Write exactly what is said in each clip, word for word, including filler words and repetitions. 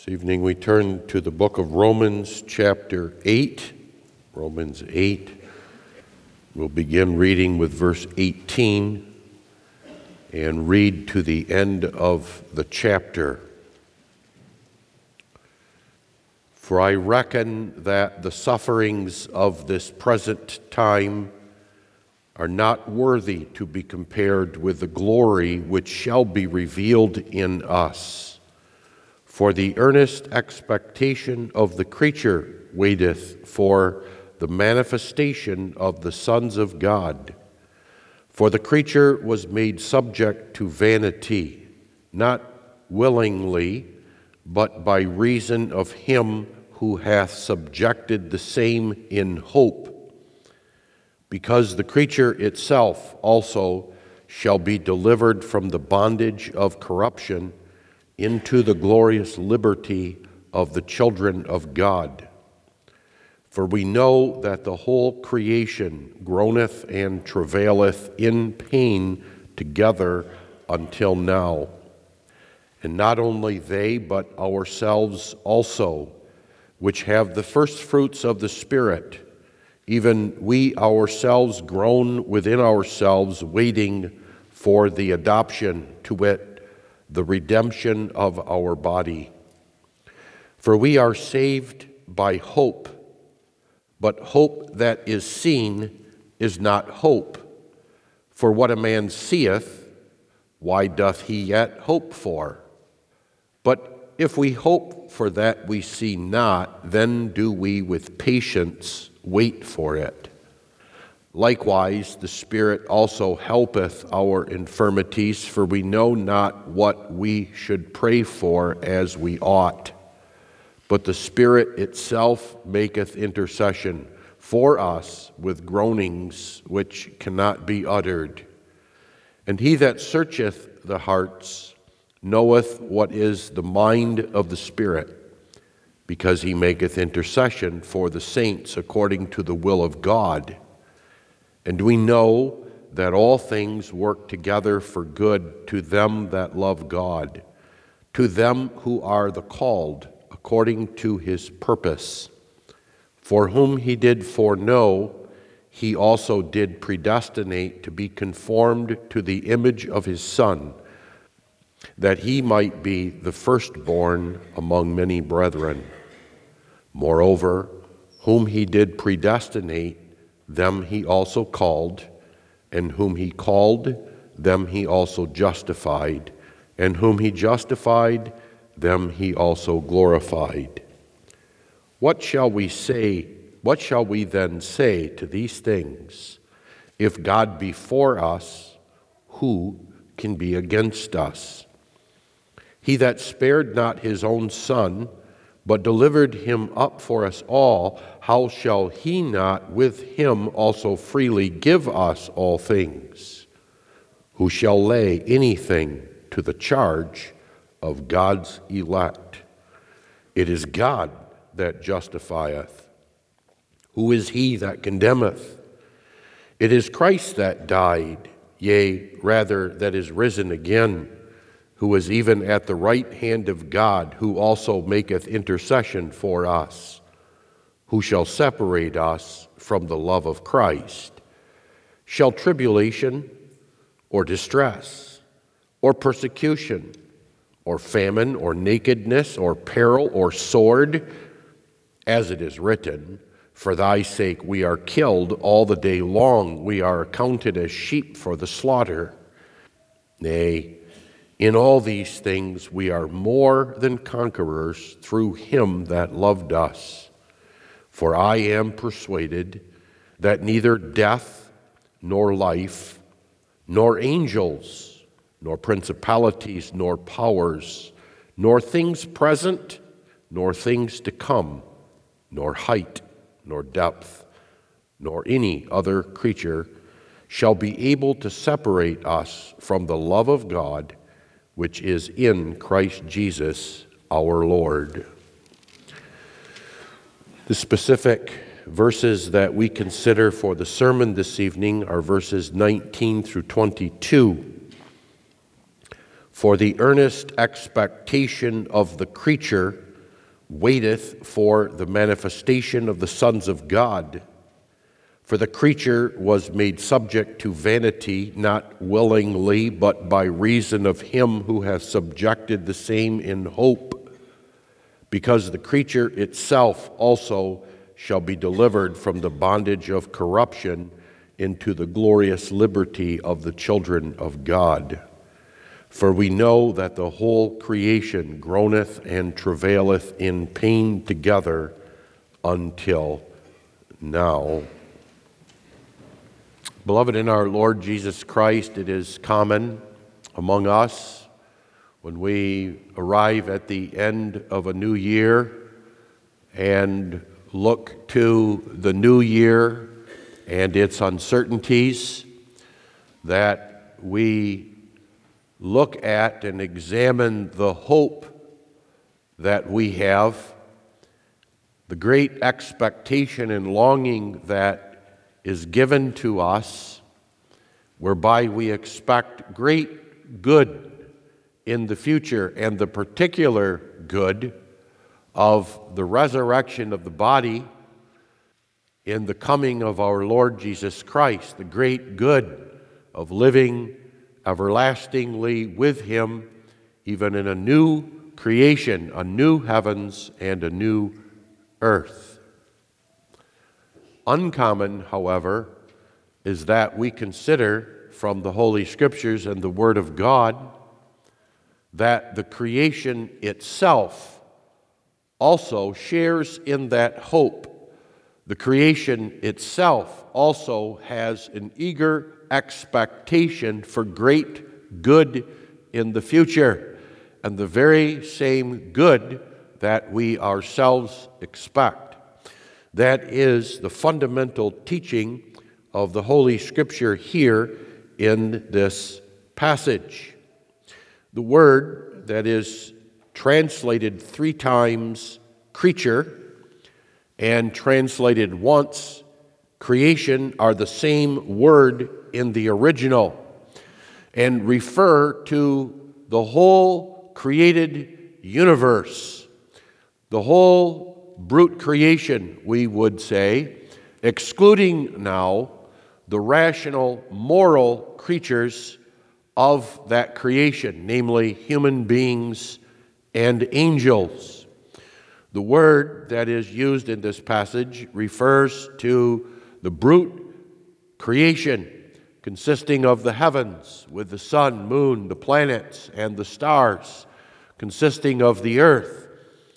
This evening we turn to the book of Romans, chapter eight. Romans eight. We'll begin reading with verse eighteen and read to the end of the chapter. For I reckon that the sufferings of this present time are not worthy to be compared with the glory which shall be revealed in us. For the earnest expectation of the creature waiteth for the manifestation of the sons of God. For the creature was made subject to vanity, not willingly, but by reason of him who hath subjected the same in hope, because the creature itself also shall be delivered from the bondage of corruption into the glorious liberty of the children of God. For we know that the whole creation groaneth and travaileth in pain together until now. And not only they, but ourselves also, which have the first fruits of the Spirit, even we ourselves groan within ourselves, waiting for the adoption, to wit, the redemption of our body. For we are saved by hope, but hope that is seen is not hope. For what a man seeth, why doth he yet hope for? But if we hope for that we see not, then do we with patience wait for it. Likewise, the Spirit also helpeth our infirmities, for we know not what we should pray for as we ought. But the Spirit itself maketh intercession for us with groanings which cannot be uttered. And he that searcheth the hearts knoweth what is the mind of the Spirit, because he maketh intercession for the saints according to the will of God. And we know that all things work together for good to them that love God, to them who are the called according to his purpose. For whom he did foreknow, he also did predestinate to be conformed to the image of his Son, that he might be the firstborn among many brethren. Moreover, whom he did predestinate, them he also called, and whom he called, them he also justified, and whom he justified, them he also glorified. What shall we say, what shall we then say to these things? If God be for us, who can be against us? He that spared not his own Son, but delivered him up for us all, how shall he not with him also freely give us all things? Who shall lay anything to the charge of God's elect? It is God that justifieth. Who is he that condemneth? It is Christ that died, yea, rather that is risen again, who is even at the right hand of God, who also maketh intercession for us. Who shall separate us from the love of Christ? Shall tribulation, or distress, or persecution, or famine, or nakedness, or peril, or sword? As it is written, for thy sake we are killed all the day long, we are accounted as sheep for the slaughter. Nay, in all these things we are more than conquerors through him that loved us. For I am persuaded that neither death, nor life, nor angels, nor principalities, nor powers, nor things present, nor things to come, nor height, nor depth, nor any other creature shall be able to separate us from the love of God, which is in Christ Jesus our Lord. The specific verses that we consider for the sermon this evening are verses nineteen through twenty-two. For the earnest expectation of the creature waiteth for the manifestation of the sons of God. For the creature was made subject to vanity, not willingly, but by reason of him who has subjected the same in hope, because the creature itself also shall be delivered from the bondage of corruption into the glorious liberty of the children of God. For we know that the whole creation groaneth and travaileth in pain together until now. Beloved in our Lord Jesus Christ, it is common among us when we arrive at the end of a new year and look to the new year and its uncertainties that we look at and examine the hope that we have, the great expectation and longing that is given to us, whereby we expect great good in the future, and the particular good of the resurrection of the body in the coming of our Lord Jesus Christ, the great good of living everlastingly with him, even in a new creation, a new heavens and a new earth. Uncommon, however, is that we consider from the Holy Scriptures and the Word of God that the creation itself also shares in that hope. The creation itself also has an eager expectation for great good in the future, and the very same good that we ourselves expect. That is the fundamental teaching of the Holy Scripture here in this passage. The word that is translated three times creature and translated once creation are the same word in the original and refer to the whole created universe, the whole brute creation, we would say, excluding now the rational, moral creatures of that creation, namely human beings and angels. The word that is used in this passage refers to the brute creation consisting of the heavens with the sun, moon, the planets, and the stars, consisting of the earth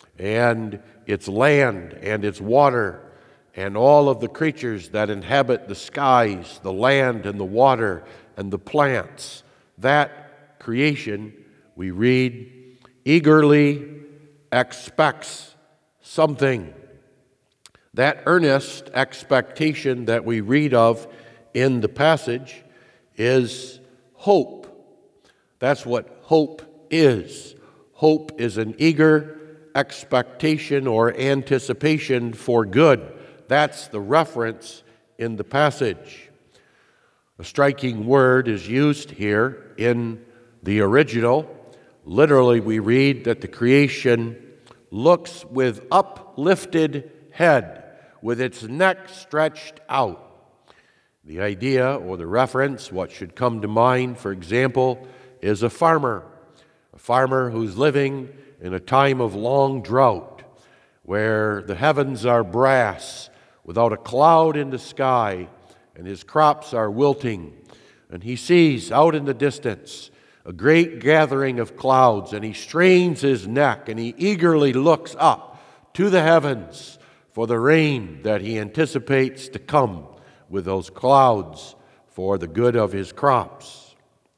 and its land and its water, and all of the creatures that inhabit the skies, the land and the water and the plants. That creation, we read, eagerly expects something. That earnest expectation that we read of in the passage is hope. That's what hope is. Hope is an eager expectation or anticipation for good. That's the reference in the passage. A striking word is used here in the original. Literally, we read that the creation looks with uplifted head, with its neck stretched out. The idea or the reference, what should come to mind, for example, is a farmer. A farmer who's living in a time of long drought, where the heavens are brass, without a cloud in the sky, and his crops are wilting. And he sees out in the distance a great gathering of clouds, and he strains his neck, and he eagerly looks up to the heavens for the rain that he anticipates to come with those clouds for the good of his crops.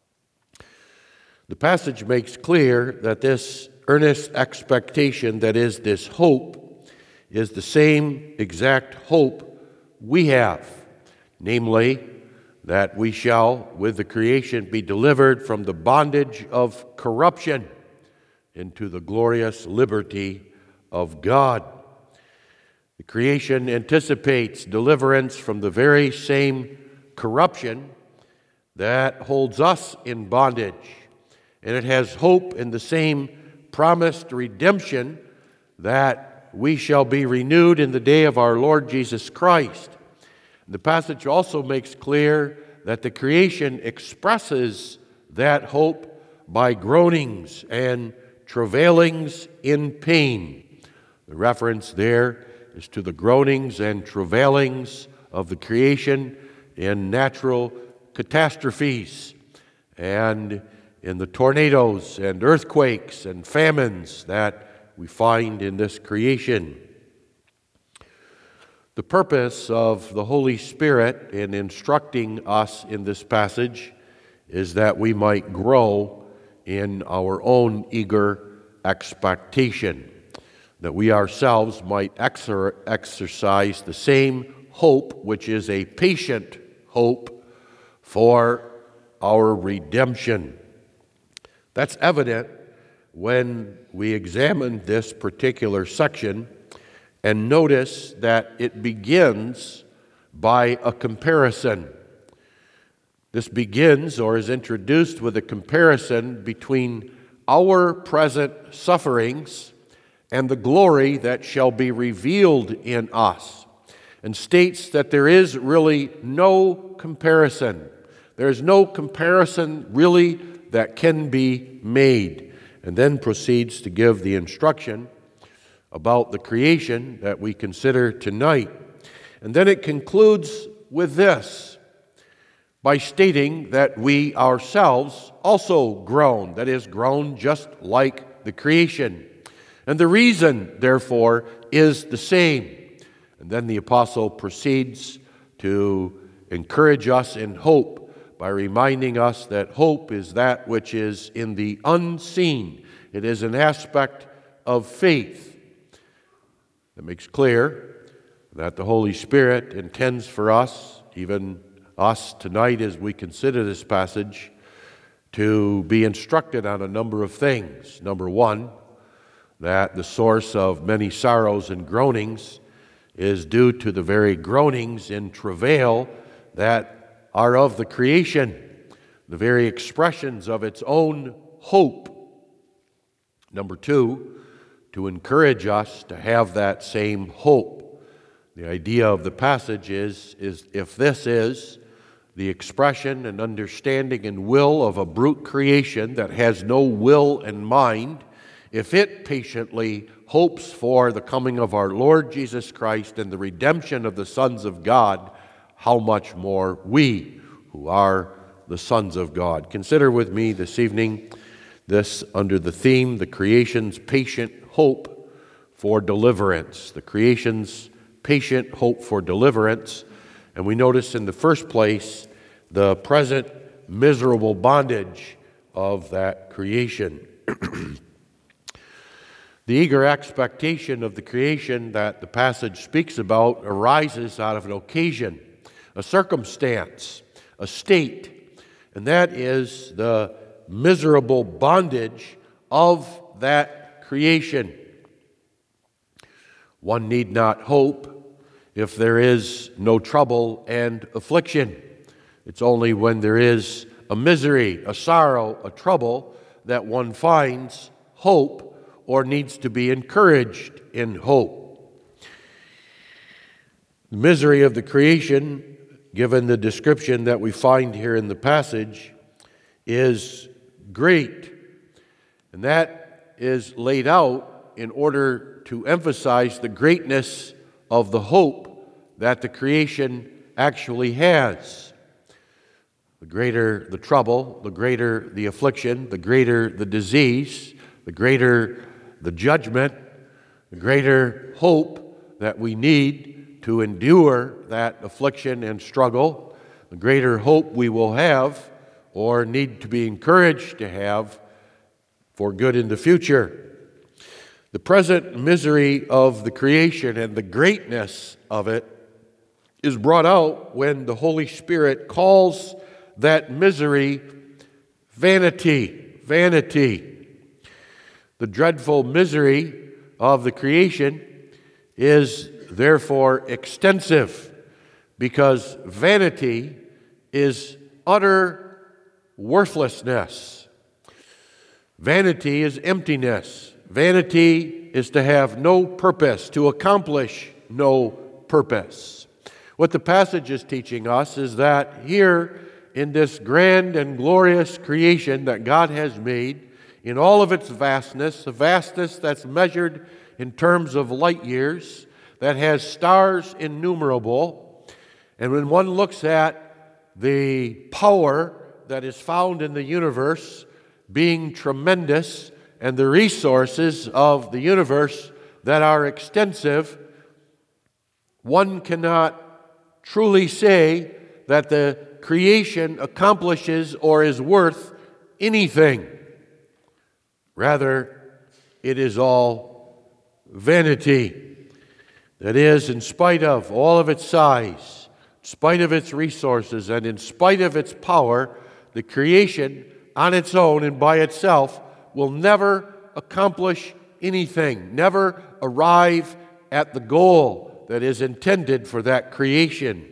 The passage makes clear that this earnest expectation, that is, this hope, is the same exact hope we have, namely, that we shall, with the creation, be delivered from the bondage of corruption into the glorious liberty of God. The creation anticipates deliverance from the very same corruption that holds us in bondage, and it has hope in the same promised redemption that we shall be renewed in the day of our Lord Jesus Christ. The passage also makes clear that the creation expresses that hope by groanings and travailings in pain. The reference there is to the groanings and travailings of the creation in natural catastrophes and in the tornadoes and earthquakes and famines that we find in this creation. The purpose of the Holy Spirit in instructing us in this passage is that we might grow in our own eager expectation, that we ourselves might exer- exercise the same hope, which is a patient hope for our redemption. That's evident when we examine this particular section and notice that it begins by a comparison. This begins or is introduced with a comparison between our present sufferings and the glory that shall be revealed in us, and states that there is really no comparison. There is no comparison really that can be made, and then proceeds to give the instruction about the creation that we consider tonight. And then it concludes with this, by stating that we ourselves also groan, that is, groan just like the creation. And the reason, therefore, is the same. And then the apostle proceeds to encourage us in hope by reminding us that hope is that which is in the unseen. It is an aspect of faith. It makes clear that the Holy Spirit intends for us, even us tonight as we consider this passage, to be instructed on a number of things. Number one, that the source of many sorrows and groanings is due to the very groanings in travail that are of the creation, the very expressions of its own hope. Number two, to encourage us to have that same hope. The idea of the passage is, is if this is the expression and understanding and will of a brute creation that has no will and mind, if it patiently hopes for the coming of our Lord Jesus Christ and the redemption of the sons of God, how much more we who are the sons of God. Consider with me this evening this under the theme, the creation's patient hope for deliverance. The creation's patient hope for deliverance. And we notice in the first place the present miserable bondage of that creation. The eager expectation of the creation that the passage speaks about arises out of an occasion, a circumstance, a state, and that is the miserable bondage of that creation. One need not hope if there is no trouble and affliction. It's only when there is a misery, a sorrow, a trouble that one finds hope or needs to be encouraged in hope. The misery of the creation, given the description that we find here in the passage, is great. And that is laid out in order to emphasize the greatness of the hope that the creation actually has. The greater the trouble, the greater the affliction, the greater the disease, the greater the judgment, the greater hope that we need to endure that affliction and struggle, the greater hope we will have or need to be encouraged to have for good in the future. The present misery of the creation and the greatness of it is brought out when the Holy Spirit calls that misery vanity, vanity. The dreadful misery of the creation is therefore extensive because vanity is utter worthlessness. Vanity is emptiness. Vanity is to have no purpose, to accomplish no purpose. What the passage is teaching us is that here in this grand and glorious creation that God has made, in all of its vastness, a vastness that's measured in terms of light years, that has stars innumerable, and when one looks at the power that is found in the universe being tremendous, and the resources of the universe that are extensive, one cannot truly say that the creation accomplishes or is worth anything. Rather, it is all vanity. That is, in spite of all of its size, in spite of its resources, and in spite of its power, the creation on its own and by itself will never accomplish anything, never arrive at the goal that is intended for that creation.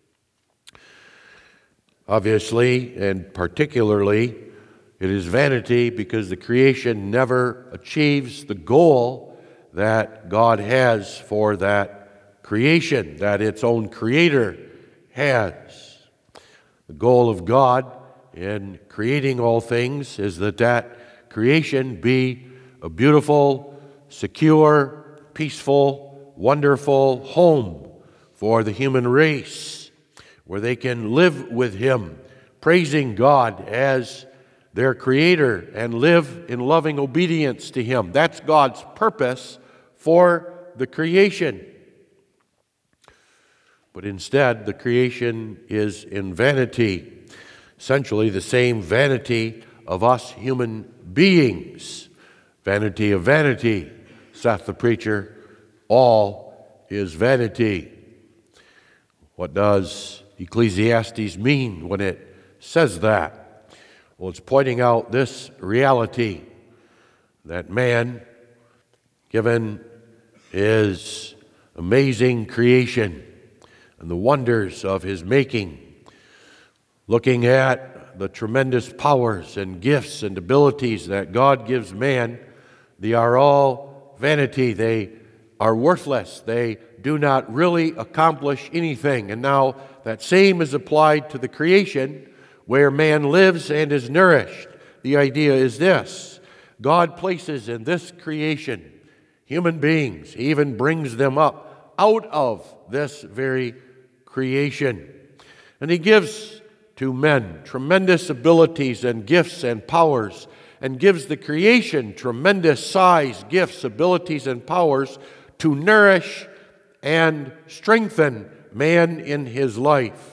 Obviously, and particularly, it is vanity because the creation never achieves the goal that God has for that creation, that its own creator has. The goal of God in creating all things is that that creation be a beautiful, secure, peaceful, wonderful home for the human race, where they can live with Him, praising God as their Creator and live in loving obedience to Him. That's God's purpose for the creation. But instead, the creation is in vanity, essentially the same vanity of us human beings. Vanity of vanity, saith the preacher, all is vanity. What does Ecclesiastes mean when it says that? Well, it's pointing out this reality, that man, given his amazing creation and the wonders of his making, looking at the tremendous powers and gifts and abilities that God gives man, they are all vanity. They are worthless. They do not really accomplish anything. And now that same is applied to the creation where man lives and is nourished. The idea is this: God places in this creation human beings. He even brings them up out of this very creation. And He gives to men tremendous abilities and gifts and powers, and gives the creation tremendous size, gifts, abilities, and powers to nourish and strengthen man in his life.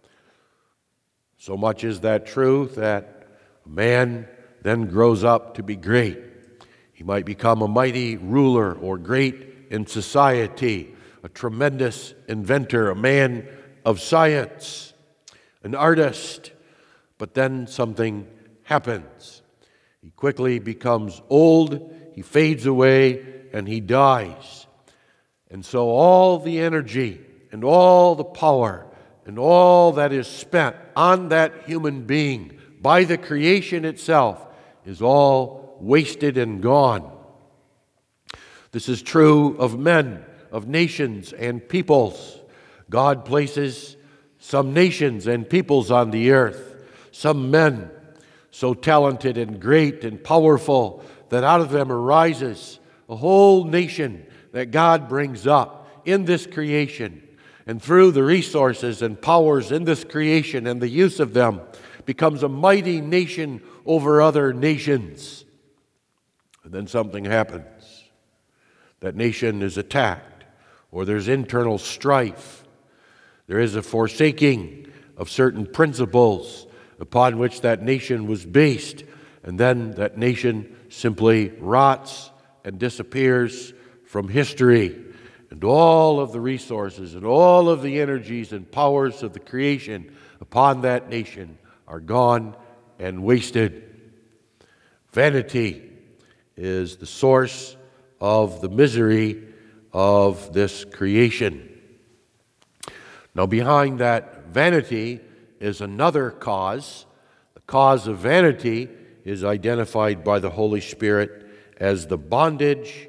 So much is that true that man then grows up to be great. He might become a mighty ruler or great in society, a tremendous inventor, a man of science, an artist. But then something happens. He quickly becomes old, he fades away, and he dies. And so all the energy and all the power and all that is spent on that human being by the creation itself is all wasted and gone. This is true of men, of nations and peoples. God places some nations and peoples on the earth, some men so talented and great and powerful that out of them arises a whole nation that God brings up in this creation. And through the resources and powers in this creation and the use of them, becomes a mighty nation over other nations. And then something happens. That nation is attacked, or there's internal strife. There is a forsaking of certain principles upon which that nation was based, and then that nation simply rots and disappears from history. And all of the resources and all of the energies and powers of the creation upon that nation are gone and wasted. Vanity is the source of the misery of this creation. Now, behind that vanity is another cause. The cause of vanity is identified by the Holy Spirit as the bondage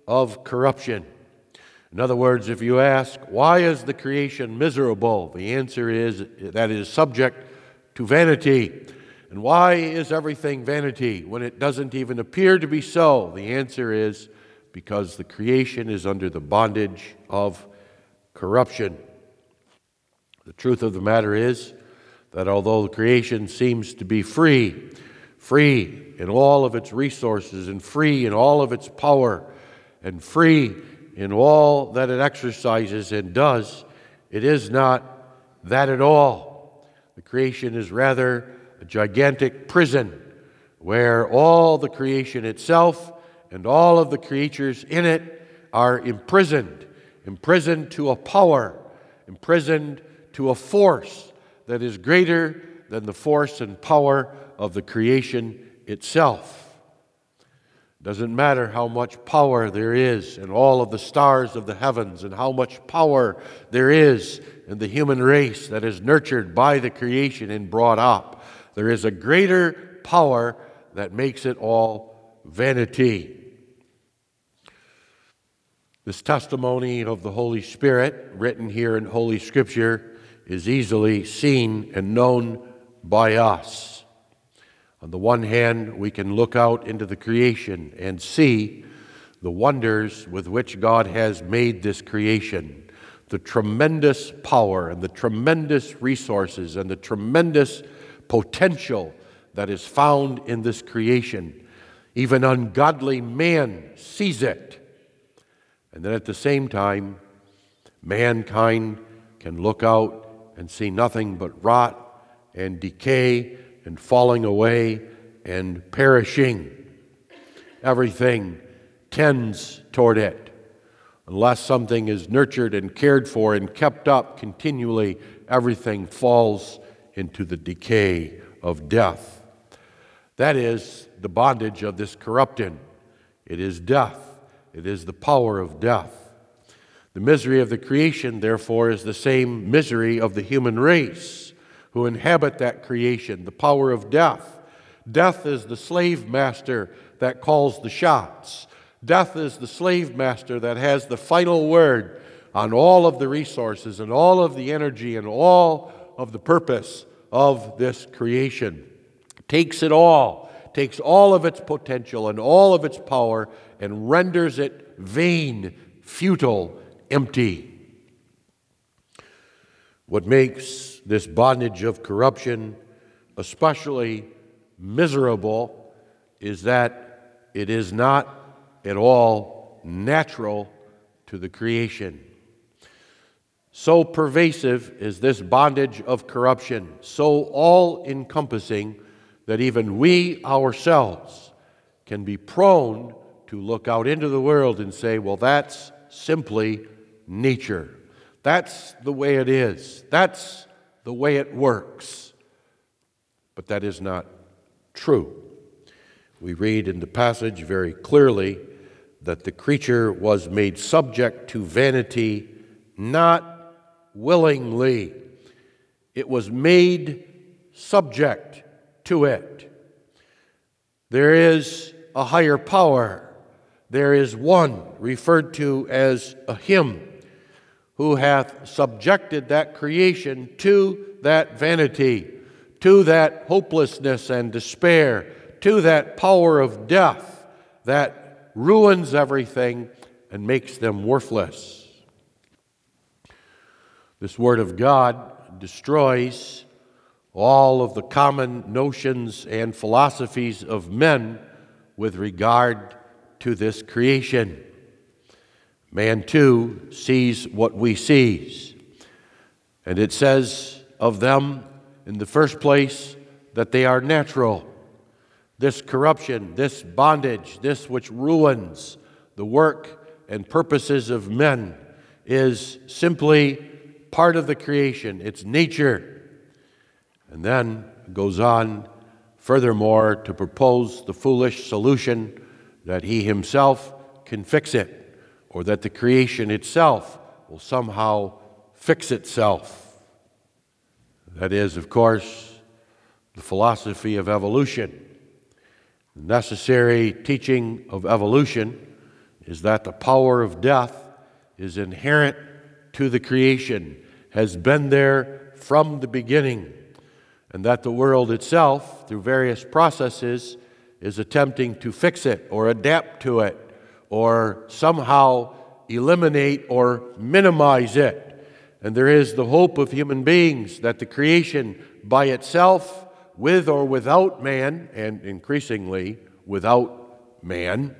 of corruption. In other words, if you ask, why is the creation miserable? The answer is that it is subject to vanity. And why is everything vanity when it doesn't even appear to be so? The answer is because the creation is under the bondage of corruption. The truth of the matter is that although the creation seems to be free, free in all of its resources and free in all of its power and free in all that it exercises and does, it is not that at all. The creation is rather a gigantic prison where all the creation itself and all of the creatures in it are imprisoned, imprisoned to a power, imprisoned to a force that is greater than the force and power of the creation itself. Doesn't matter how much power there is in all of the stars of the heavens and how much power there is in the human race that is nurtured by the creation and brought up. There is a greater power that makes it all vanity. This testimony of the Holy Spirit, written here in Holy Scripture, is easily seen and known by us. On the one hand, we can look out into the creation and see the wonders with which God has made this creation, the tremendous power and the tremendous resources and the tremendous potential that is found in this creation. Even ungodly man sees it. And then at the same time, mankind can look out and see nothing but rot and decay and falling away and perishing. Everything tends toward it. Unless something is nurtured and cared for and kept up continually, everything falls into the decay of death. That is the bondage of this corruption. It is death. It is the power of death. The misery of the creation, therefore, is the same misery of the human race who inhabit that creation, the power of death. Death is the slave master that calls the shots. Death is the slave master that has the final word on all of the resources and all of the energy and all of the purpose of this creation. Takes it all, takes all of its potential and all of its power and renders it vain, futile, empty. What makes this bondage of corruption especially miserable is that it is not at all natural to the creation. So pervasive is this bondage of corruption, so all-encompassing that even we ourselves can be prone to look out into the world and say, well, that's simply nature. That's the way it is. That's the way it works. But that is not true. We read in the passage very clearly that the creature was made subject to vanity not willingly. It was made subject to it. There is a higher power. There is one referred to as a him who hath subjected that creation to that vanity, to that hopelessness and despair, to that power of death that ruins everything and makes them worthless. This Word of God destroys all of the common notions and philosophies of men with regard to this creation. Man, too, sees what we see. And it says of them, in the first place, that they are natural. This corruption, this bondage, this which ruins the work and purposes of men is simply part of the creation. It's nature. And then it goes on, furthermore, to propose the foolish solution that he himself can fix it, or that the creation itself will somehow fix itself. That is, of course, the philosophy of evolution. The necessary teaching of evolution is that the power of death is inherent to the creation, has been there from the beginning, and that the world itself, through various processes, is attempting to fix it or adapt to it or somehow eliminate or minimize it. And there is the hope of human beings that the creation by itself, with or without man, and increasingly without man,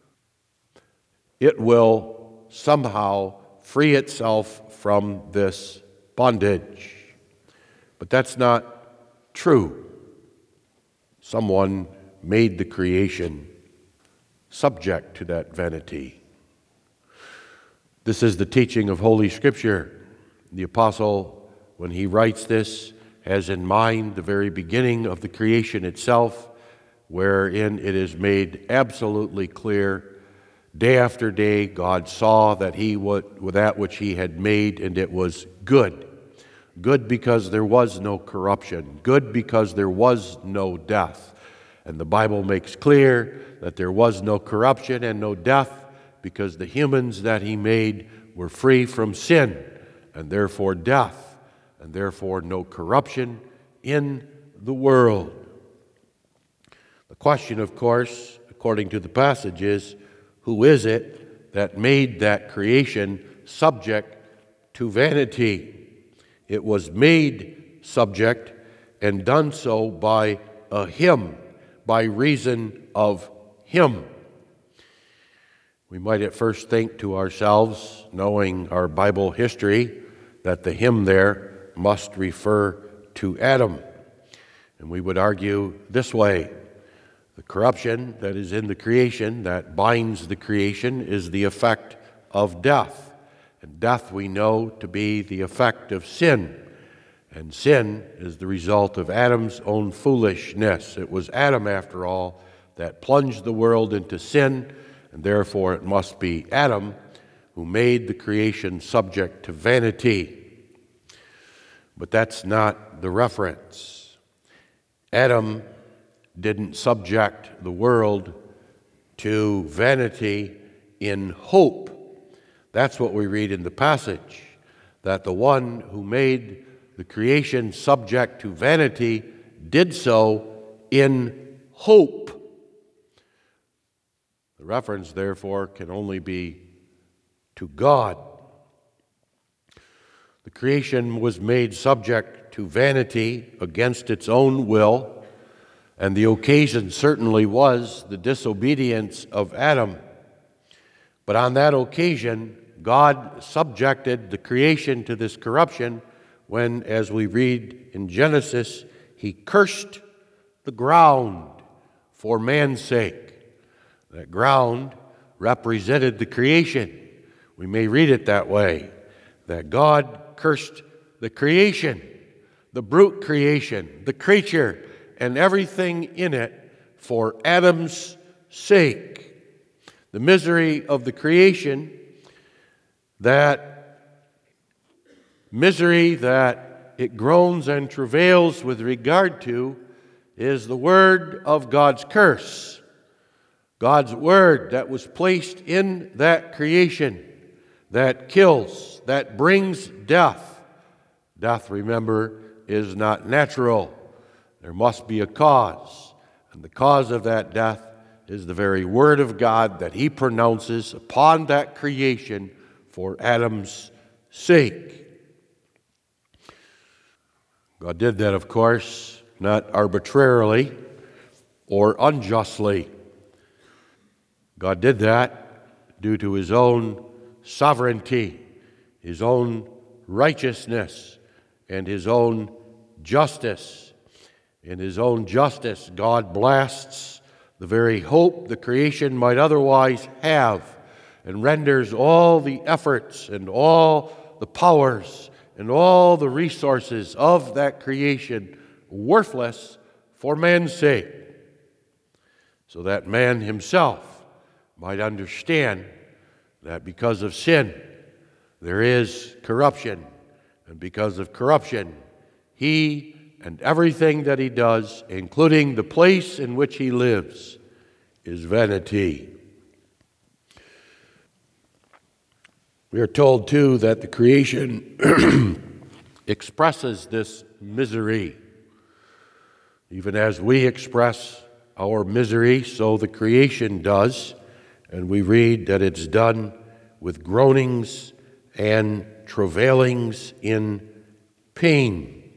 it will somehow free itself from this bondage. But that's not true. Someone made the creation subject to that vanity. This is the teaching of Holy Scripture. The apostle, when he writes this, has in mind the very beginning of the creation itself, wherein it is made absolutely clear, day after day, God saw that he would, with that which he had made, and it was good. Good because there was no corruption. Good because there was no death. And the Bible makes clear that there was no corruption and no death because the humans that he made were free from sin, and therefore death, and therefore no corruption in the world. The question, of course, according to the passage, is who is it that made that creation subject to vanity? It was made subject and done so by a him, by reason of him. We might at first think to ourselves, knowing our Bible history, that the him there must refer to Adam. And we would argue this way: the corruption that is in the creation, that binds the creation, is the effect of death. And death we know to be the effect of sin. And sin is the result of Adam's own foolishness. It was Adam, after all, that plunged the world into sin, and therefore it must be Adam who made the creation subject to vanity. But that's not the reference. Adam didn't subject the world to vanity in hope. That's what we read in the passage, that the one who made the creation subject to vanity did so in hope. The reference, therefore, can only be to God. The creation was made subject to vanity against its own will, and the occasion certainly was the disobedience of Adam. But on that occasion, God subjected the creation to this corruption when, as we read in Genesis, he cursed the ground for man's sake. That ground represented the creation. We may read it that way, that God cursed the creation, the brute creation, the creature, and everything in it for Adam's sake. The misery of the creation, that misery that it groans and travails with regard to, is the word of God's curse. God's word that was placed in that creation, that kills, that brings death. Death, remember, is not natural. There must be a cause. And the cause of that death is the very word of God that he pronounces upon that creation for Adam's sake. God did that, of course, not arbitrarily or unjustly. God did that due to his own sovereignty, his own righteousness, and his own justice. In his own justice, God blasts the very hope the creation might otherwise have, and renders all the efforts and all the powers and all the resources of that creation worthless for man's sake, so that man himself might understand that because of sin there is corruption, and because of corruption he and everything that he does, including the place in which he lives, is vanity. We are told, too, that the creation expresses this misery. Even as we express our misery, so the creation does, and we read that it's done with groanings and travailings in pain.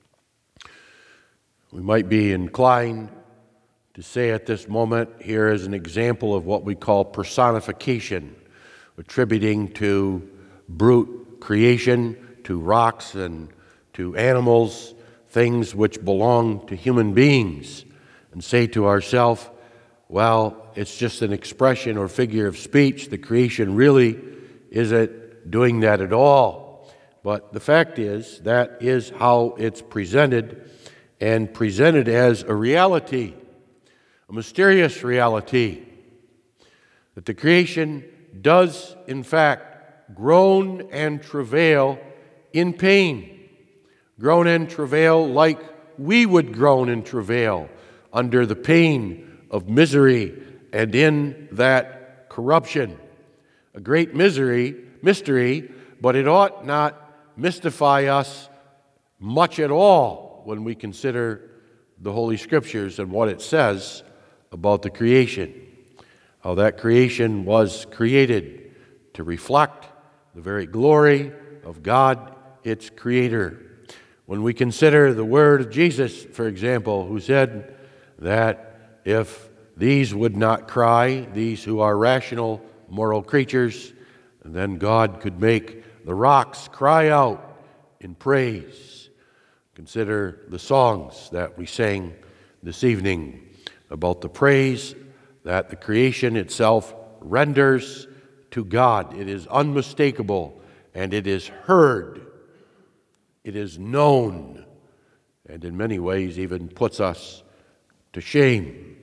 We might be inclined to say at this moment, here is an example of what we call personification, attributing to brute creation, to rocks and to animals, things which belong to human beings, and say to ourselves, well, it's just an expression or figure of speech. The creation really isn't doing that at all. But the fact is, that is how it's presented, and presented as a reality, a mysterious reality, that the creation does, in fact, groan and travail in pain. Groan and travail like we would groan and travail under the pain of misery and in that corruption. A great misery, mystery, but it ought not mystify us much at all when we consider the Holy Scriptures and what it says about the creation. How that creation was created to reflect the very glory of God, its Creator. When we consider the word of Jesus, for example, who said that if these would not cry, these who are rational, moral creatures, then God could make the rocks cry out in praise. Consider the songs that we sang this evening about the praise that the creation itself renders to God. It is unmistakable, and it is heard. It is known, and in many ways even puts us to shame.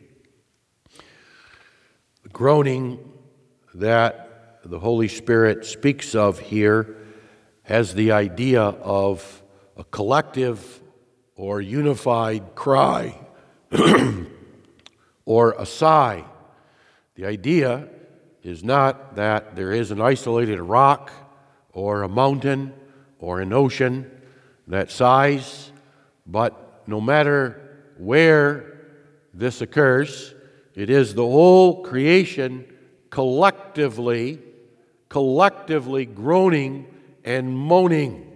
The groaning that the Holy Spirit speaks of here has the idea of a collective or unified cry or a sigh. The idea is not that there is an isolated rock or a mountain or an ocean that sighs, but no matter where this occurs, it is the whole creation collectively, collectively groaning and moaning.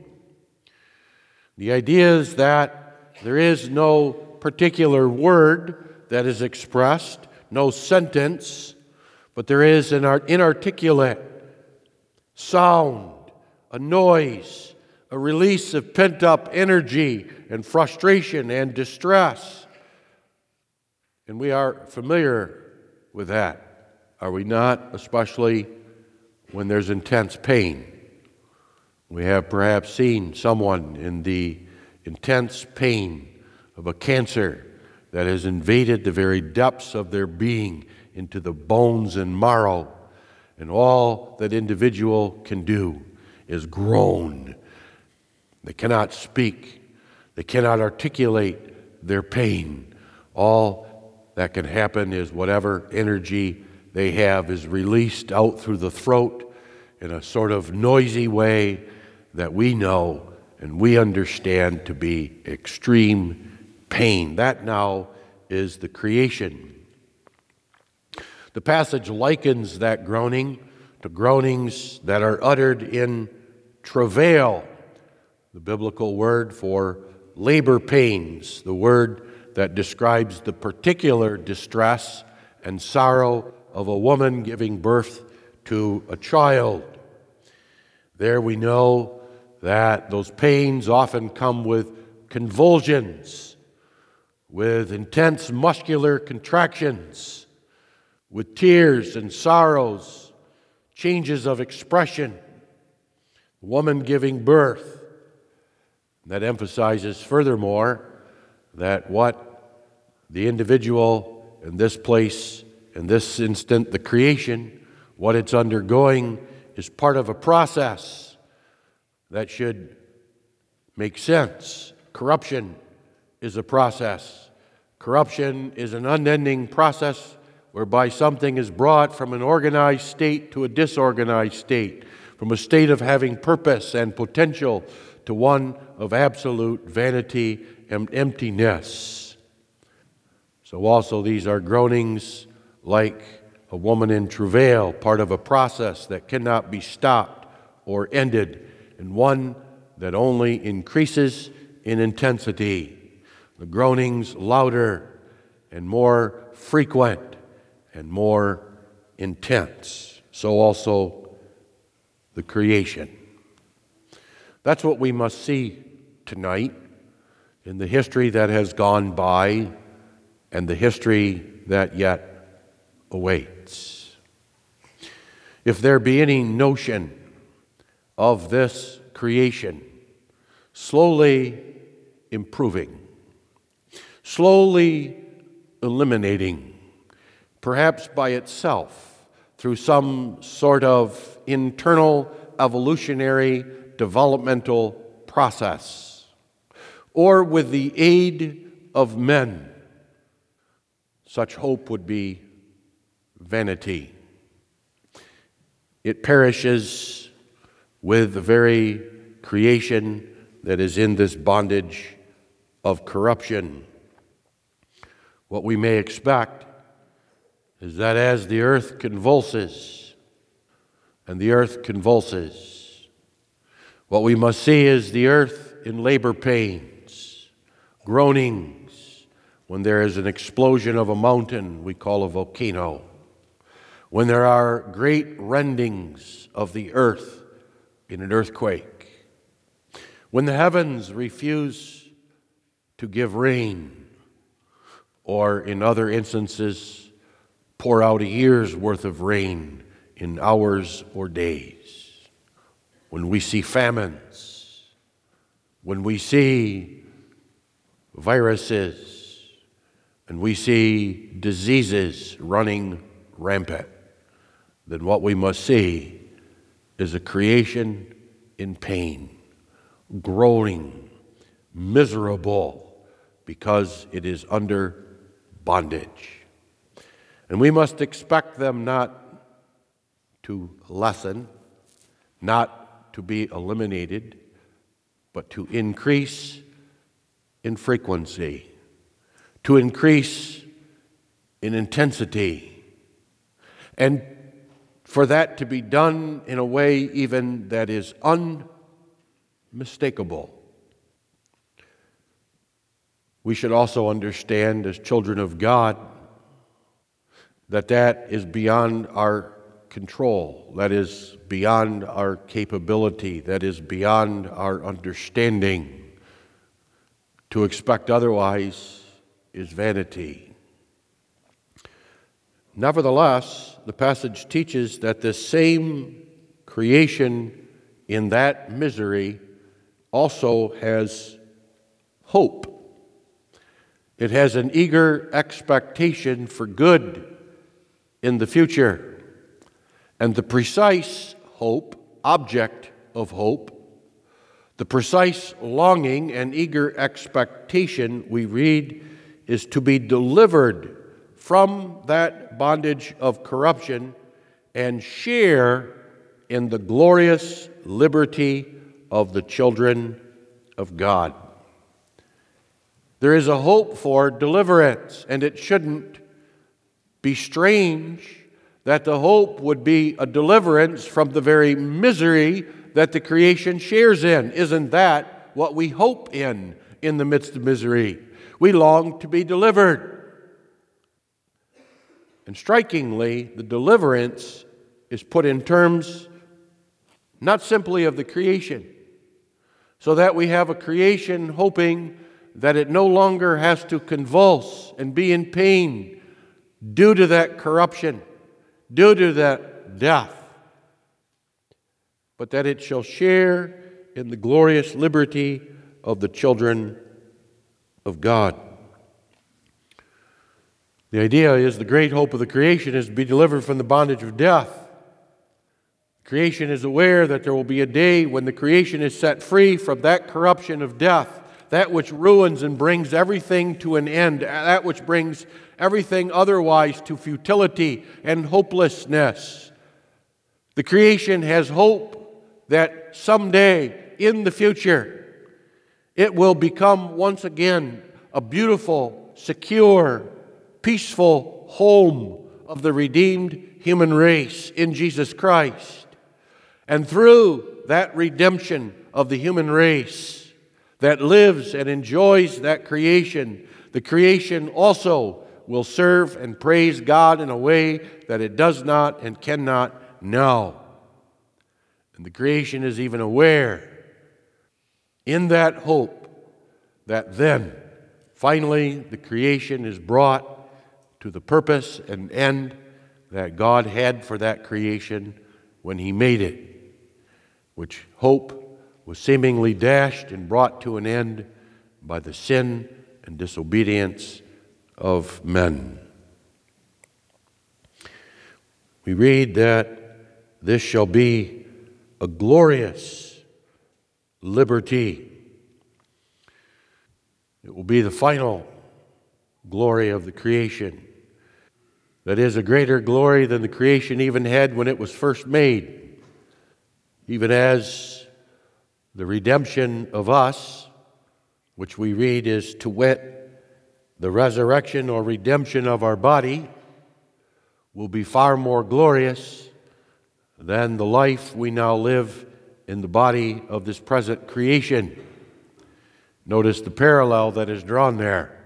The idea is that there is no particular word that is expressed, no sentence, but there is an inarticulate sound, a noise, a release of pent-up energy and frustration and distress. And we are familiar with that, are we not? Especially when there's intense pain. We have perhaps seen someone in the intense pain of a cancer that has invaded the very depths of their being into the bones and marrow, and all that individual can do is groan. They cannot speak. They cannot articulate their pain. All that can happen is whatever energy they have is released out through the throat in a sort of noisy way that we know and we understand to be extreme pain. That now is the creation. The passage likens that groaning to groanings that are uttered in travail, the biblical word for labor pains, the word that describes the particular distress and sorrow of a woman giving birth to a child. There we know that those pains often come with convulsions, with intense muscular contractions, with tears and sorrows, changes of expression. The woman giving birth. That emphasizes furthermore that what the individual in this place, in this instant, the creation, what it's undergoing is part of a process that should make sense. Corruption is a process. Corruption is an unending process whereby something is brought from an organized state to a disorganized state, from a state of having purpose and potential to one of absolute vanity and emptiness. So also these are groanings like a woman in travail, part of a process that cannot be stopped or ended, and one that only increases in intensity. The groanings louder and more frequent and more intense. So also the creation. That's what we must see tonight in the history that has gone by and the history that yet awaits. If there be any notion of this creation slowly improving, slowly eliminating, perhaps by itself through some sort of internal evolutionary developmental process, or with the aid of men, such hope would be vanity. It perishes with the very creation that is in this bondage of corruption. What we may expect is that as the earth convulses, and the earth convulses, what we must see is the earth in labor pains, groanings, when there is an explosion of a mountain we call a volcano, when there are great rendings of the earth in an earthquake, when the heavens refuse to give rain, or in other instances, pour out a year's worth of rain in hours or days. When we see famines, when we see viruses, and we see diseases running rampant, then what we must see is a creation in pain, groaning, miserable, because it is under bondage. And we must expect them not to lessen, not to be eliminated, but to increase in frequency, to increase in intensity, and for that to be done in a way even that is unmistakable. We should also understand as children of God that that is beyond our control, that is beyond our capability, that is beyond our understanding. To expect otherwise is vanity. Nevertheless, the passage teaches that this same creation in that misery also has hope. It has an eager expectation for good in the future. And the precise hope, object of hope, the precise longing and eager expectation we read is to be delivered from that bondage of corruption and share in the glorious liberty of the children of God. There is a hope for deliverance, and it shouldn't be strange that the hope would be a deliverance from the very misery that the creation shares in. Isn't that what we hope in in the midst of misery? We long to be delivered. And strikingly, the deliverance is put in terms not simply of the creation, so that we have a creation hoping that it no longer has to convulse and be in pain due to that corruption, due to that death, but that it shall share in the glorious liberty of the children of God. The idea is the great hope of the creation is to be delivered from the bondage of death. Creation is aware that there will be a day when the creation is set free from that corruption of death, that which ruins and brings everything to an end, that which brings everything otherwise to futility and hopelessness. The creation has hope that someday in the future it will become once again a beautiful, secure, peaceful home of the redeemed human race in Jesus Christ. And through that redemption of the human race that lives and enjoys that creation, the creation also will serve and praise God in a way that it does not and cannot now. And the creation is even aware in that hope that then, finally, the creation is brought to the purpose and end that God had for that creation when He made it, which hope was seemingly dashed and brought to an end by the sin and disobedience of men. We read that this shall be a glorious liberty. It will be the final glory of the creation. That is a greater glory than the creation even had when it was first made. Even as the redemption of us, which we read is to wit, the resurrection or redemption of our body, will be far more glorious than the life we now live in the body of this present creation. Notice the parallel that is drawn there.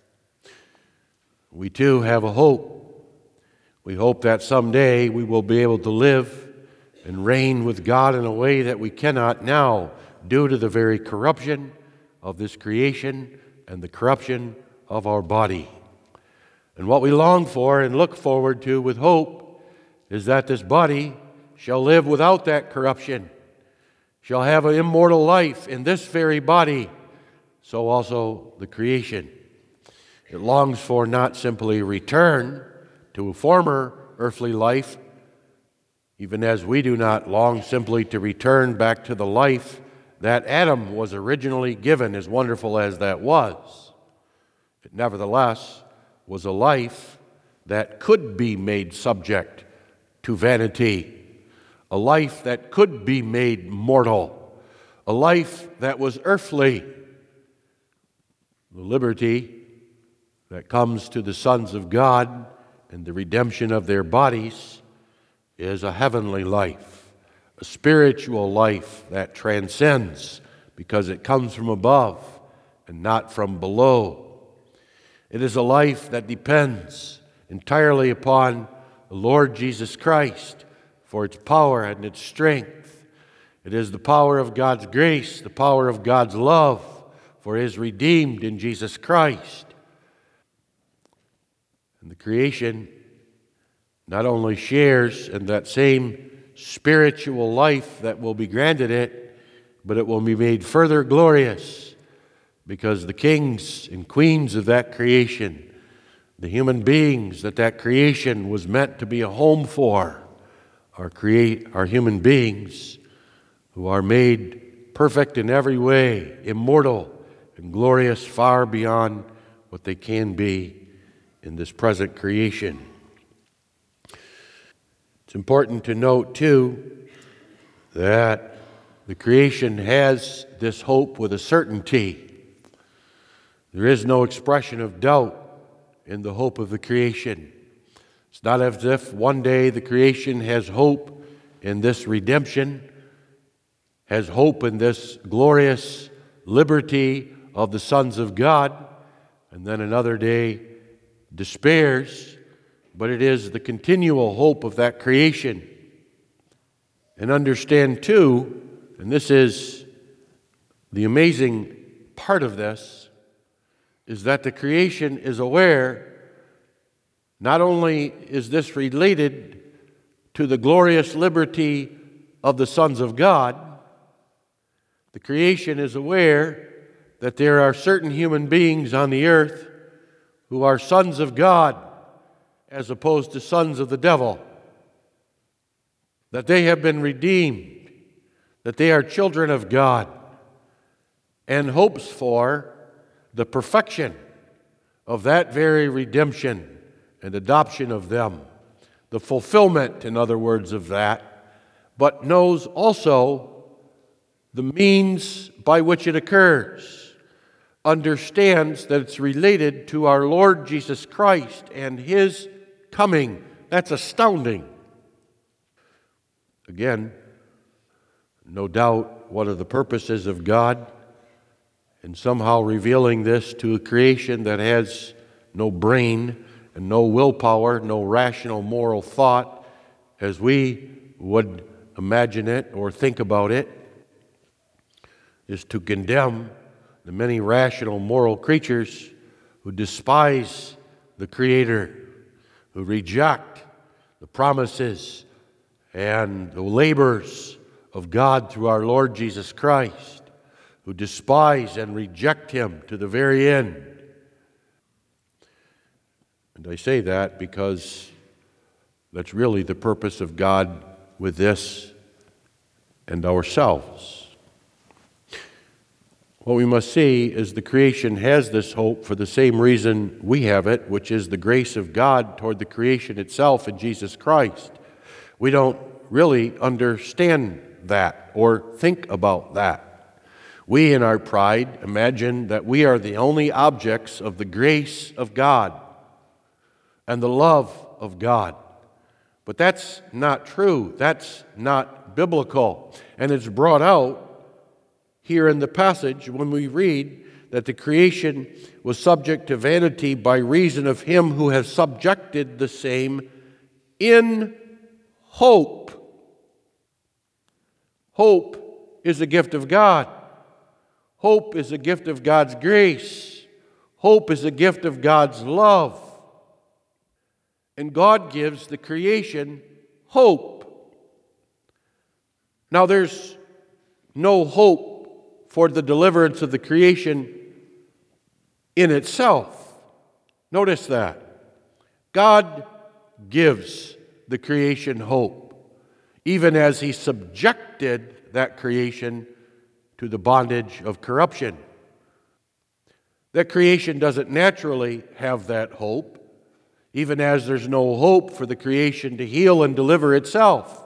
We too have a hope. We hope that someday we will be able to live and reign with God in a way that we cannot now due to the very corruption of this creation and the corruption of our body. And what we long for and look forward to with hope is that this body shall live without that corruption, shall have an immortal life in this very body, so also the creation. It longs for not simply return to a former earthly life, even as we do not long simply to return back to the life that Adam was originally given, as wonderful as that was. It nevertheless was a life that could be made subject to vanity, a life that could be made mortal, a life that was earthly. The liberty that comes to the sons of God and the redemption of their bodies is a heavenly life, a spiritual life that transcends because it comes from above and not from below. It is a life that depends entirely upon the Lord Jesus Christ for its power and its strength. It is the power of God's grace, the power of God's love for His redeemed in Jesus Christ. And the creation not only shares in that same spiritual life that will be granted it, but it will be made further glorious because the kings and queens of that creation, the human beings that that creation was meant to be a home for, are, create, are human beings who are made perfect in every way, immortal and glorious far beyond what they can be in this present creation. It's important to note, too, that the creation has this hope with a certainty. There is no expression of doubt in the hope of the creation. It's not as if one day the creation has hope in this redemption, has hope in this glorious liberty of the sons of God, and then another day despairs, but it is the continual hope of that creation. And understand, too, and this is the amazing part of this, is that the creation is aware not only is this related to the glorious liberty of the sons of God, the creation is aware that there are certain human beings on the earth who are sons of God as opposed to sons of the devil, that they have been redeemed, that they are children of God, and hopes for the perfection of that very redemption and adoption of them, the fulfillment, in other words, of that, but knows also the means by which it occurs, understands that it's related to our Lord Jesus Christ and His coming. That's astounding. Again, no doubt one of the purposes of God in somehow revealing this to a creation that has no brain and no willpower, no rational moral thought as we would imagine it or think about it, is to condemn the many rational moral creatures who despise the Creator, who reject the promises and the labors of God through our Lord Jesus Christ, who despise and reject Him to the very end. And I say that because that's really the purpose of God with this and ourselves. What we must see is the creation has this hope for the same reason we have it, which is the grace of God toward the creation itself in Jesus Christ. We don't really understand that or think about that. We, in our pride, imagine that we are the only objects of the grace of God and the love of God. But that's not true. That's not biblical. And it's brought out here in the passage when we read that the creation was subject to vanity by reason of Him who has subjected the same in hope. Hope is a gift of God. Hope is a gift of God's grace. Hope is a gift of God's love. And God gives the creation hope. Now, there's no hope for the deliverance of the creation in itself. Notice that. God gives the creation hope, even as He subjected that creation to the bondage of corruption. That creation doesn't naturally have that hope, even as there's no hope for the creation to heal and deliver itself.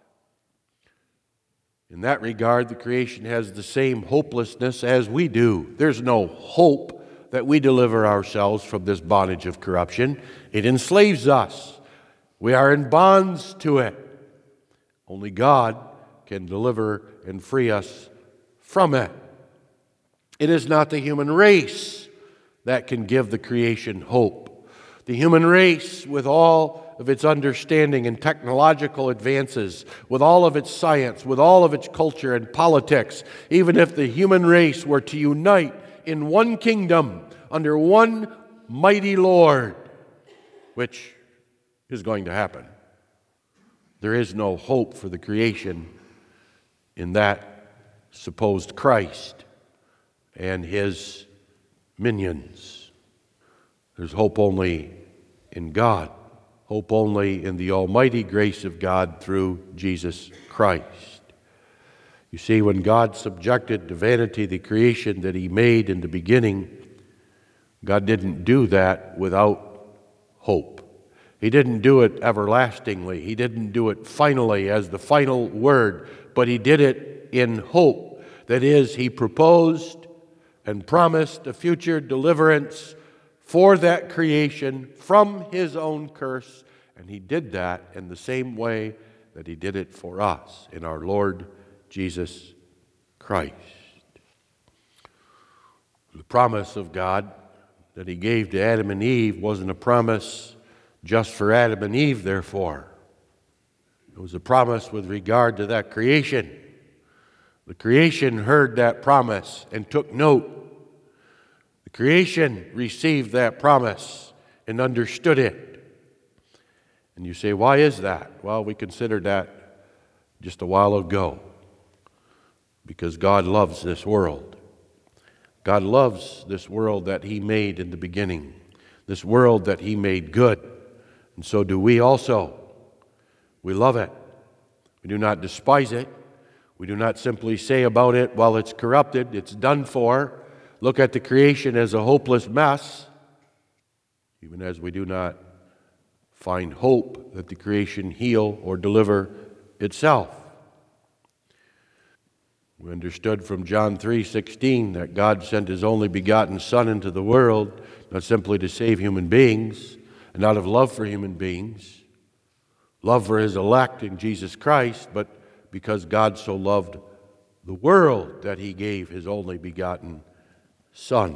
In that regard, the creation has the same hopelessness as we do. There's no hope that we deliver ourselves from this bondage of corruption. It enslaves us. We are in bonds to it. Only God can deliver and free us from it. It is not the human race that can give the creation hope. The human race, with all of its understanding and technological advances, with all of its science, with all of its culture and politics, even if the human race were to unite in one kingdom under one mighty Lord, which is going to happen, there is no hope for the creation in that supposed Christ and His minions. There's hope only in God, hope only in the almighty grace of God through Jesus Christ. You see, when God subjected to vanity the creation that He made in the beginning, God didn't do that without hope. He didn't do it everlastingly. He didn't do it finally as the final word, but He did it in hope. That is, He proposed and promised a future deliverance for that creation from His own curse, and He did that in the same way that He did it for us in our Lord Jesus Christ. The promise of God that He gave to Adam and Eve wasn't a promise just for Adam and Eve, therefore. It was a promise with regard to that creation. The creation heard that promise and took note. The creation received that promise and understood it. And you say, why is that? Well, we considered that just a while ago. Because God loves this world. God loves this world that He made in the beginning. This world that He made good. And so do we also. We love it. We do not despise it. We do not simply say about it, well, it's corrupted, it's done for. Look at the creation as a hopeless mess, even as we do not find hope that the creation heal or deliver itself. We understood from John three sixteen that God sent His only begotten Son into the world, not simply to save human beings, and out of love for human beings, love for His elect in Jesus Christ, but because God so loved the world that He gave His only begotten Son.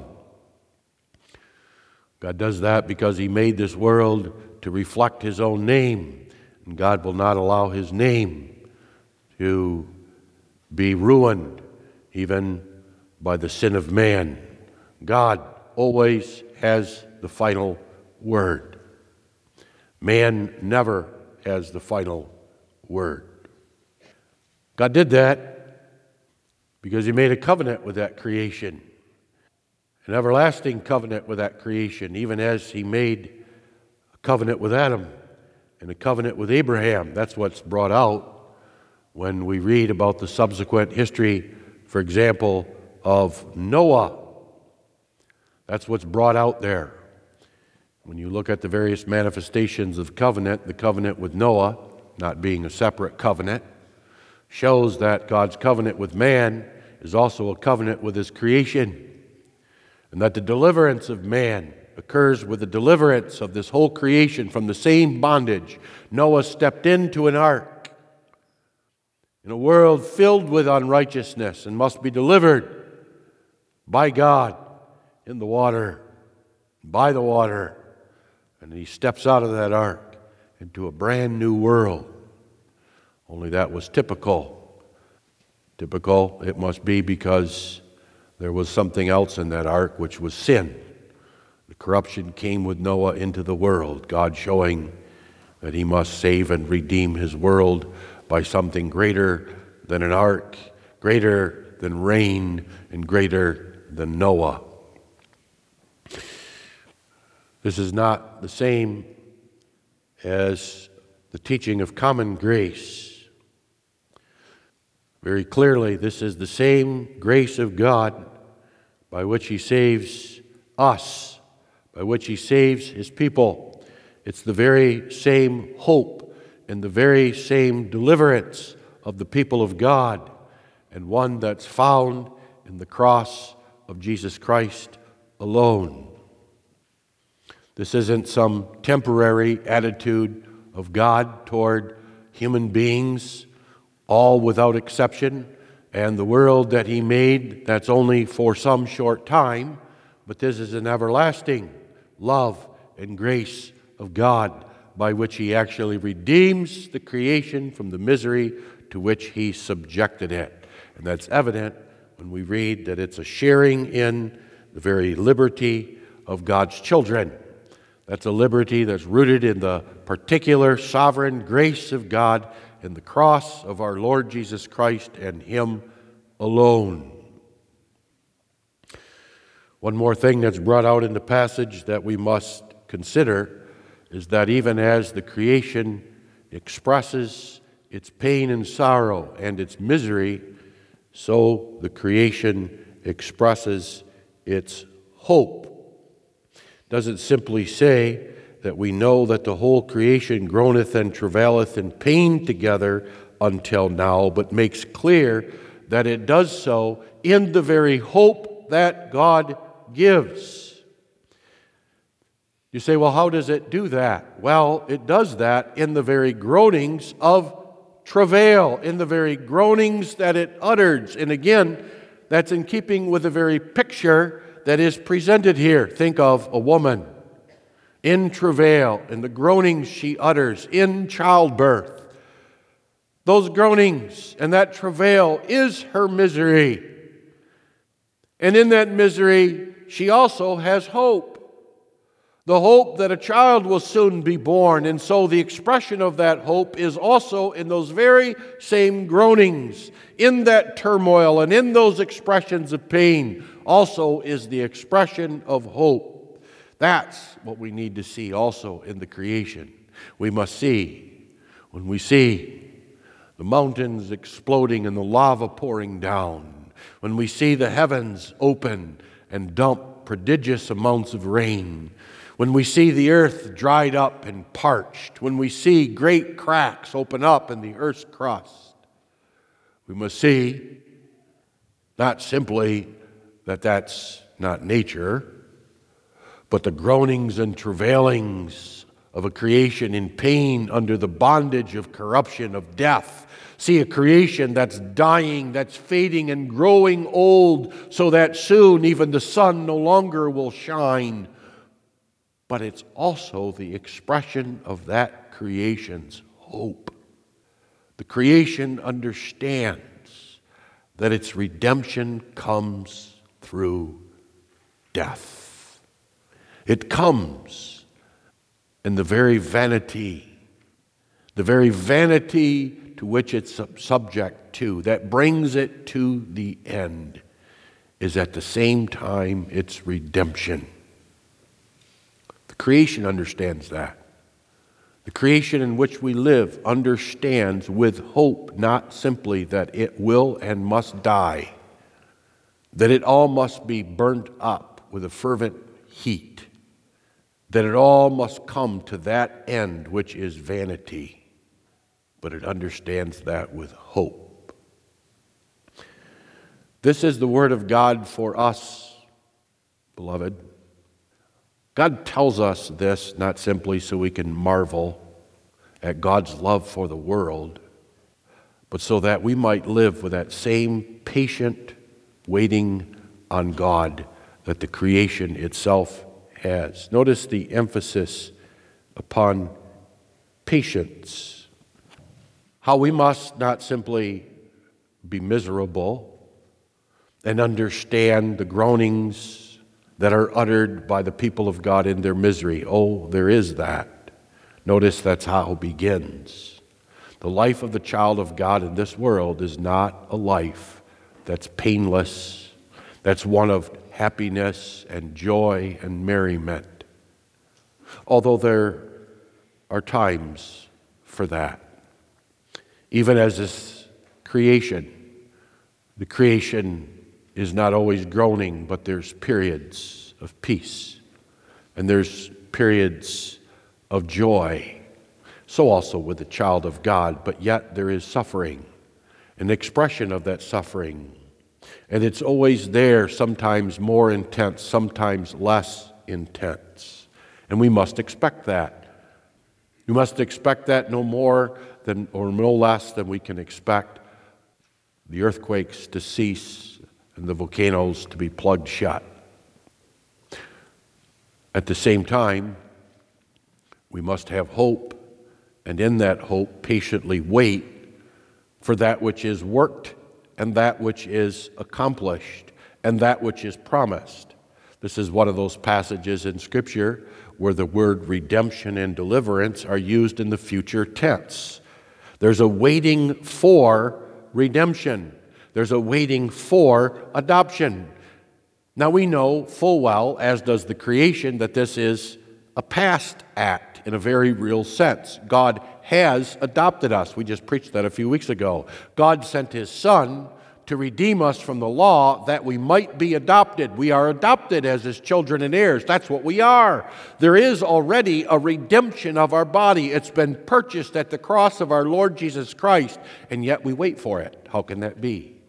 God does that because He made this world to reflect His own name, and God will not allow His name to be ruined even by the sin of man. God always has the final word. Man never has the final word. God did that because He made a covenant with that creation, an everlasting covenant with that creation, even as He made a covenant with Adam and a covenant with Abraham. That's what's brought out when we read about the subsequent history, for example, of Noah. That's what's brought out there. When you look at the various manifestations of covenant, the covenant with Noah, not being a separate covenant, shows that God's covenant with man is also a covenant with His creation, and that the deliverance of man occurs with the deliverance of this whole creation from the same bondage. Noah stepped into an ark in a world filled with unrighteousness and must be delivered by God in the water, by the water. And he steps out of that ark into a brand new world. Only that was typical. Typical it must be because there was something else in that ark, which was sin. The corruption came with Noah into the world, God showing that He must save and redeem His world by something greater than an ark, greater than rain, and greater than Noah. This is not the same as the teaching of common grace. Very clearly, this is the same grace of God by which He saves us, by which He saves His people. It's the very same hope and the very same deliverance of the people of God, and one that's found in the cross of Jesus Christ alone. This isn't some temporary attitude of God toward human beings, all without exception, and the world that He made that's only for some short time, but this is an everlasting love and grace of God by which He actually redeems the creation from the misery to which He subjected it. And that's evident when we read that it's a sharing in the very liberty of God's children. That's a liberty that's rooted in the particular sovereign grace of God in the cross of our Lord Jesus Christ and Him alone. One more thing that's brought out in the passage that we must consider is that even as the creation expresses its pain and sorrow and its misery, so the creation expresses its hope. It doesn't simply say that we know that the whole creation groaneth and travaileth in pain together until now, but makes clear that it does so in the very hope that God gives. You say, well, how does it do that? Well, it does that in the very groanings of travail, in the very groanings that it utters. And again, that's in keeping with the very picture that is presented here. Think of a woman in travail and the groanings she utters in childbirth. Those groanings and that travail is her misery. And in that misery, she also has hope. The hope that a child will soon be born. And so the expression of that hope is also in those very same groanings, in that turmoil and in those expressions of pain, also is the expression of hope. That's what we need to see also in the creation. We must see, when we see the mountains exploding and the lava pouring down, when we see the heavens open and dump prodigious amounts of rain, when we see the earth dried up and parched, when we see great cracks open up in the earth's crust, we must see Not simply that that's not nature, but the groanings and travailings of a creation in pain under the bondage of corruption, of death. See, a creation that's dying, that's fading and growing old, so that soon even the sun no longer will shine. But it's also the expression of that creation's hope. The creation understands that its redemption comes through death. It comes in the very vanity, the very vanity to which it's subject to, that brings it to the end, is at the same time its redemption. The creation understands that. The creation in which we live understands with hope not simply that it will and must die, that it all must be burnt up with a fervent heat, that it all must come to that end which is vanity, but it understands that with hope. This is the word of God for us, beloved. God tells us this not simply so we can marvel at God's love for the world, but so that we might live with that same patient waiting on God that the creation itself has. Notice the emphasis upon patience. How we must not simply be miserable and understand the groanings that are uttered by the people of God in their misery. Oh, there is that. Notice that's how it begins. The life of the child of God in this world is not a life that's painless, that's one of happiness and joy and merriment. Although there are times for that. Even as this creation, the creation is not always groaning, but there's periods of peace, and there's periods of joy. So also with the child of God, but yet there is suffering, an expression of that suffering. And it's always there, sometimes more intense, sometimes less intense. And we must expect that. We must expect that no more than, or no less than we can expect the earthquakes to cease and the volcanoes to be plugged shut. At the same time, we must have hope, and in that hope patiently wait for that which is worked and that which is accomplished and that which is promised. This is one of those passages in Scripture where the word redemption and deliverance are used in the future tense. There's a waiting for redemption. There's a waiting for adoption. Now we know full well, as does the creation, that this is a past act in a very real sense. God has adopted us. We just preached that a few weeks ago. God sent His Son to redeem us from the law that we might be adopted. We are adopted as His children and heirs. That's what we are. There is already a redemption of our body. It's been purchased at the cross of our Lord Jesus Christ, and yet we wait for it. How can that be?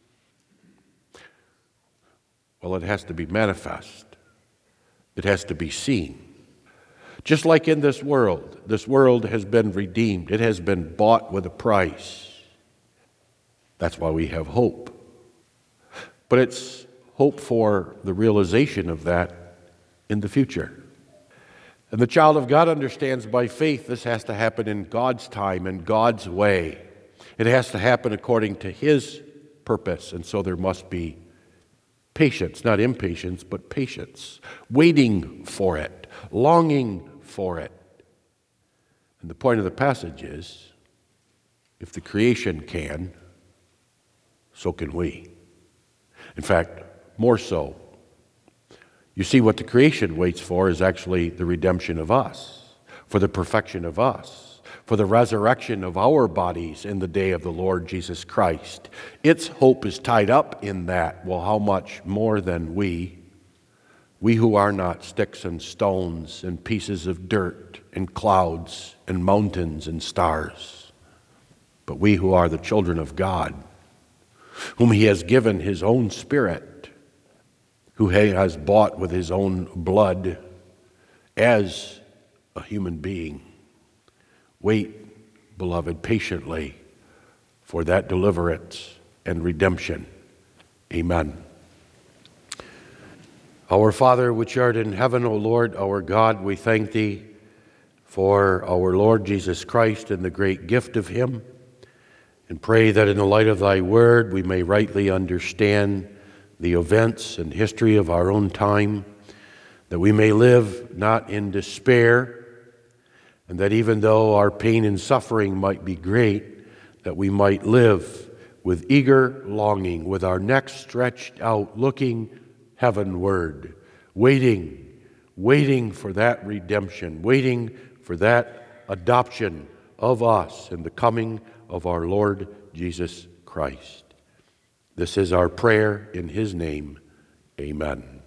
Well, it has to be manifest. It has to be seen. Just like in this world, this world has been redeemed. It has been bought with a price. That's why we have hope. But it's hope for the realization of that in the future. And the child of God understands by faith this has to happen in God's time and God's way. It has to happen according to His purpose, and so there must be patience, not impatience, but patience, waiting for it, longing for it. And the point of the passage is, if the creation can, so can we. In fact, more so. You see, what the creation waits for is actually the redemption of us, for the perfection of us, for the resurrection of our bodies in the day of the Lord Jesus Christ. Its hope is tied up in that. Well, how much more than we, we who are not sticks and stones and pieces of dirt and clouds and mountains and stars, but we who are the children of God, whom he has given his own Spirit, who he has bought with his own blood as a human being. Wait, beloved, patiently for that deliverance and redemption. Amen. Our Father, which art in heaven, O Lord, our God, we thank thee for our Lord Jesus Christ and the great gift of him, and pray that in the light of thy word we may rightly understand the events and history of our own time, that we may live not in despair, and that even though our pain and suffering might be great, that we might live with eager longing, with our necks stretched out, looking heavenward, waiting, waiting for that redemption, waiting for that adoption of us and the coming of our Lord Jesus Christ. This is our prayer in his name. Amen.